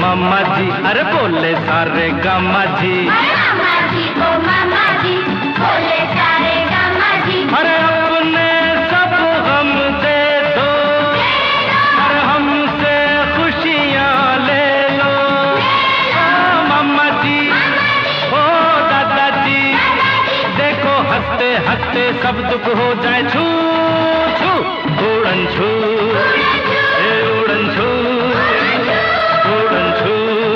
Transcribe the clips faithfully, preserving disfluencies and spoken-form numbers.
मामा जी, अरे बोले सारे गामा जी। अरे मामा जी ओ मामा जी, बोले सारे गामा जी। अरे अपने सब गम दे दो, अरे हमसे खुशियाँ ले लो। ओ मामा जी, ओ दादाजी, देखो हंसते हंसते सब दुख हो जाए छू छू, उड़न छू, ए उड़न छू, उड़न छू।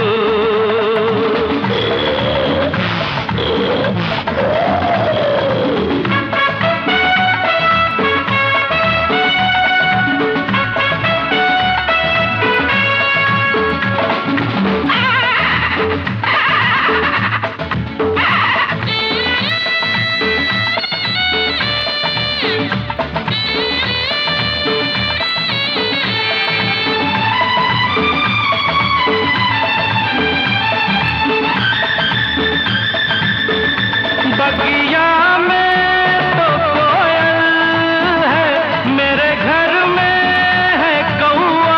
बगिया में तो कोयल है, मेरे घर में है कौआ।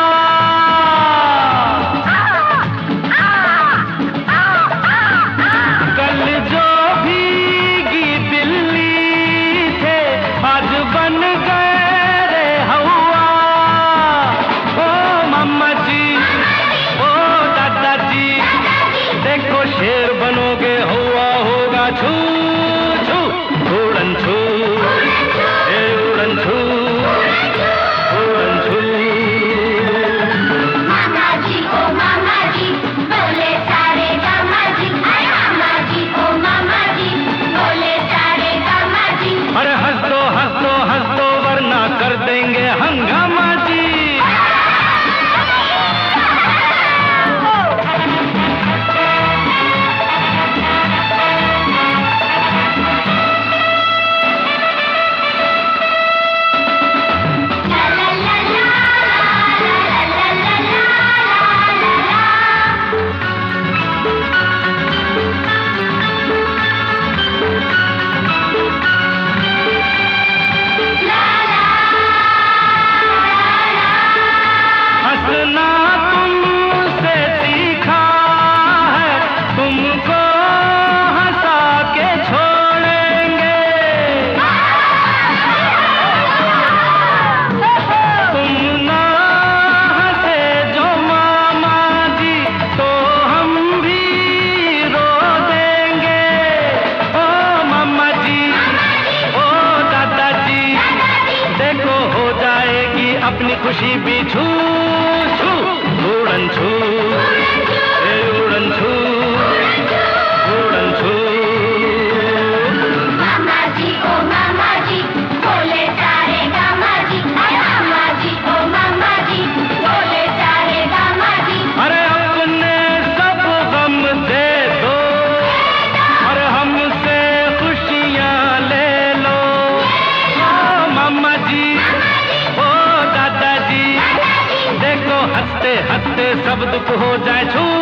कल जो भीगी बिल्ली थे, आज बन गए रे हवा। ओ मामा जी, ओ दादाजी, देखो शेर बनोगे हुआ होगा छू छू, उड़न छू, ए उड़न छू, उड़न छू। मामा जी ओ मामा जी, बोले सारे गामा जी। अरे मामा जी ओ मामा जी, बोले सारे गामा जी। अरे हंस दो हंस दो हंस दो, वरना कर देंगे हंगामा जी। हंसना तुमसे सीखा है, तुमको हंसा के छोड़ेंगे। तुम ना हंसे जो मामा जी, तो हम भी रो देंगे। ओ मामा जी, ओ दादाजी, देखो हो जाएगी अपनी खुशी भी छू छू, उड़न छू, ए उड़न छू, उड़न छू। मामा जी ओ मामा जी, बोले सारे गामा जी। अरे मामा जी ओ मामा जी, बोले सारे गामा जी। अरे अपने सब गम दे दो, अरे हमसे खुशियाँ ले लो। ओ मामा जी, ओ दादाजी, देखो हंसते हंसते सब दुख हो जाए छू